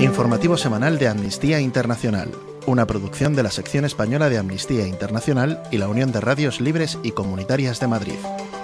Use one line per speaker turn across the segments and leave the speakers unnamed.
Informativo semanal de Amnistía Internacional, una producción de la sección española de Amnistía Internacional y la Unión de Radios Libres y Comunitarias de Madrid.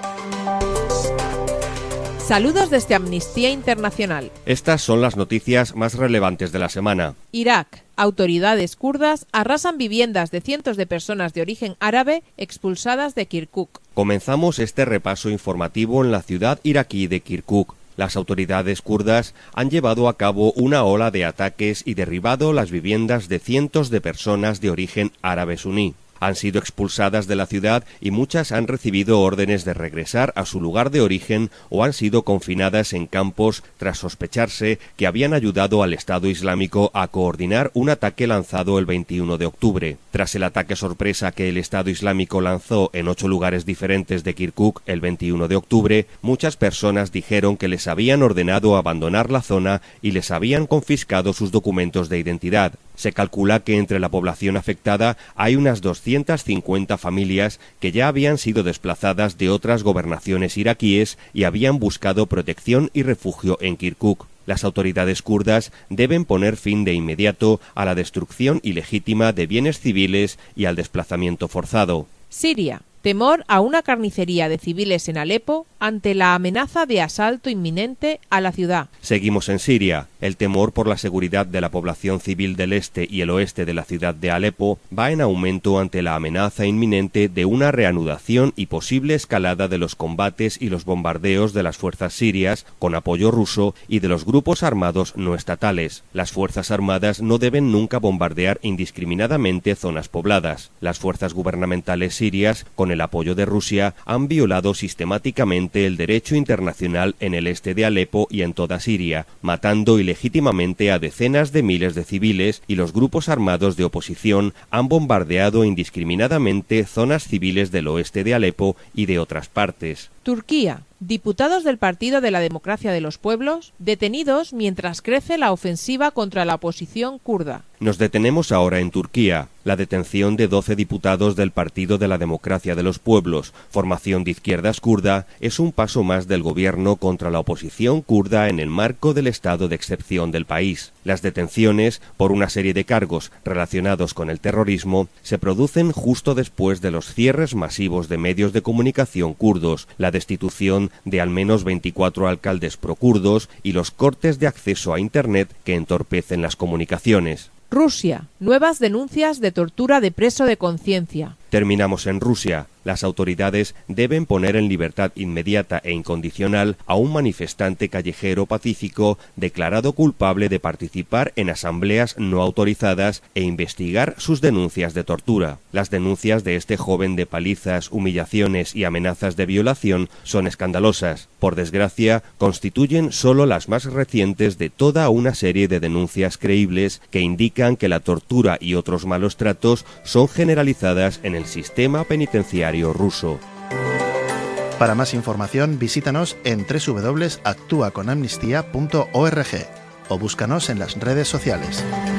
Saludos desde Amnistía Internacional.
Estas son las noticias más relevantes de la semana.
Irak. Autoridades kurdas arrasan viviendas de cientos de personas de origen árabe expulsadas de Kirkuk.
Comenzamos este repaso informativo en la ciudad iraquí de Kirkuk. Las autoridades kurdas han llevado a cabo una ola de ataques y derribado las viviendas de cientos de personas de origen árabe suní. Han sido expulsadas de la ciudad y muchas han recibido órdenes de regresar a su lugar de origen o han sido confinadas en campos tras sospecharse que habían ayudado al Estado Islámico a coordinar un ataque lanzado el 21 de octubre. Tras el ataque sorpresa que el Estado Islámico lanzó en 8 lugares diferentes de Kirkuk el 21 de octubre, muchas personas dijeron que les habían ordenado abandonar la zona y les habían confiscado sus documentos de identidad. Se calcula que entre la población afectada hay unas 250 familias que ya habían sido desplazadas de otras gobernaciones iraquíes y habían buscado protección y refugio en Kirkuk. Las autoridades kurdas deben poner fin de inmediato a la destrucción ilegítima de bienes civiles y al desplazamiento forzado.
Siria. Temor a una carnicería de civiles en Alepo ante la amenaza de asalto inminente a la ciudad.
Seguimos en Siria. El temor por la seguridad de la población civil del este y el oeste de la ciudad de Alepo va en aumento ante la amenaza inminente de una reanudación y posible escalada de los combates y los bombardeos de las fuerzas sirias con apoyo ruso y de los grupos armados no estatales. Las fuerzas armadas no deben nunca bombardear indiscriminadamente zonas pobladas. Las fuerzas gubernamentales sirias, con el apoyo de Rusia, han violado sistemáticamente el derecho internacional en el este de Alepo y en toda Siria, matando ilegítimamente a decenas de miles de civiles, y los grupos armados de oposición han bombardeado indiscriminadamente zonas civiles del oeste de Alepo y de otras partes.
Turquía. Diputados del Partido de la Democracia de los Pueblos detenidos mientras crece la ofensiva contra la oposición kurda.
Nos detenemos ahora en Turquía. La detención de 12 diputados del Partido de la Democracia de los Pueblos, formación de izquierdas kurda, es un paso más del gobierno contra la oposición kurda en el marco del estado de excepción del país. Las detenciones, por una serie de cargos relacionados con el terrorismo, se producen justo después de los cierres masivos de medios de comunicación kurdos, la destitución de al menos 24 alcaldes prokurdos y los cortes de acceso a Internet que entorpecen las comunicaciones.
Rusia. Nuevas denuncias de tortura de preso de conciencia.
Terminamos en Rusia. Las autoridades deben poner en libertad inmediata e incondicional a un manifestante callejero pacífico declarado culpable de participar en asambleas no autorizadas e investigar sus denuncias de tortura. Las denuncias de este joven de palizas, humillaciones y amenazas de violación son escandalosas. Por desgracia, constituyen solo las más recientes de toda una serie de denuncias creíbles que indican que la tortura y otros malos tratos son generalizadas en el sistema penitenciario ruso.
Para más información, visítanos en www.actuaconamnistía.org o búscanos en las redes sociales.